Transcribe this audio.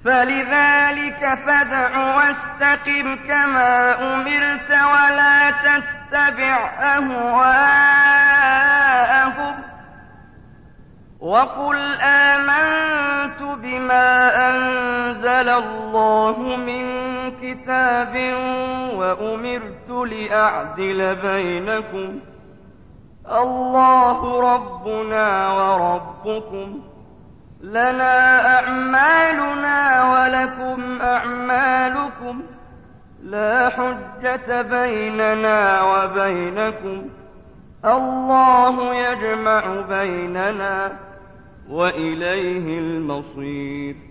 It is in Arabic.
فلذلك فادع واستقم كما أمرت ولا تتبع أهواءهم وقل آمنت بما أنزل الله من كتاب وأمرت لأعدل بينكم الله ربنا وربكم لنا أعمالنا ولكم أعمالكم لا حجة بيننا وبينكم الله يجمع بيننا وإليه المصير.